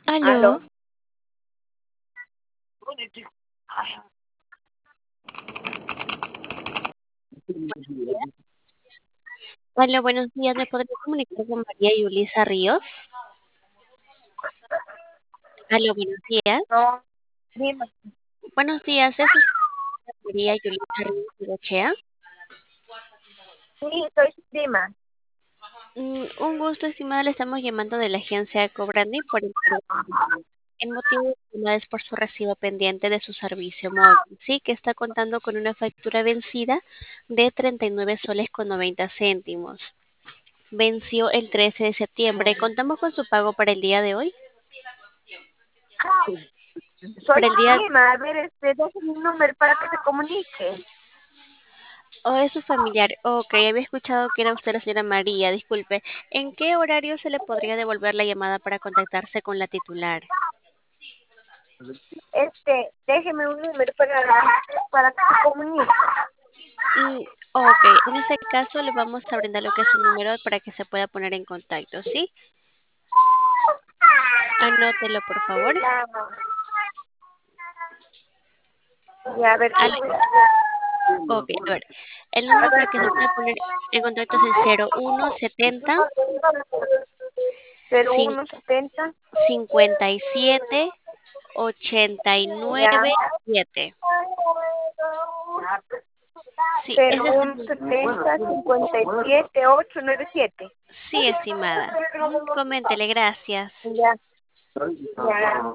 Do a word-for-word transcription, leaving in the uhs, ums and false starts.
Aló. Aló. Aló, buenos días. ¿Me podría comunicar con María Yulisa Ríos? Aló, buenos días. No, dime. Buenos días, ¿es usted María Yulisa Ríos Pirochea? Sí, soy su prima. Mm, un gusto, estimada. Le estamos llamando de la agencia Cobrandi por el cargo. El motivo de la llamada es por su recibo pendiente de su servicio móvil, sí, que está contando con una factura vencida de treinta y nueve soles con noventa céntimos. Venció el trece de septiembre. ¿Contamos con su pago para el día de hoy? Soy Para el su día prima. A ver, este, déjame un número para que se comunique. ¿O es su familiar? Ok, había escuchado que era usted la señora María, disculpe. ¿En qué horario se le podría devolver la llamada para contactarse con la titular? Este, déjeme un número para, para que se comunique. Mm, ok, en ese caso le vamos a brindar lo que es su número para que se pueda poner en contacto, ¿sí? Anótelo, por favor. Ya, ya, a ver. Al- ok, a ver. El número para que se pueda poner en contacto es el cero uno setenta cero uno setenta. cincuenta y siete ochenta y Ya. nueve siete. Sí, cero ese es uno el... setenta cincuenta y siete ocho nueve siete. Sí, estimada. Ujú, coméntele, gracias. Ya. Ya.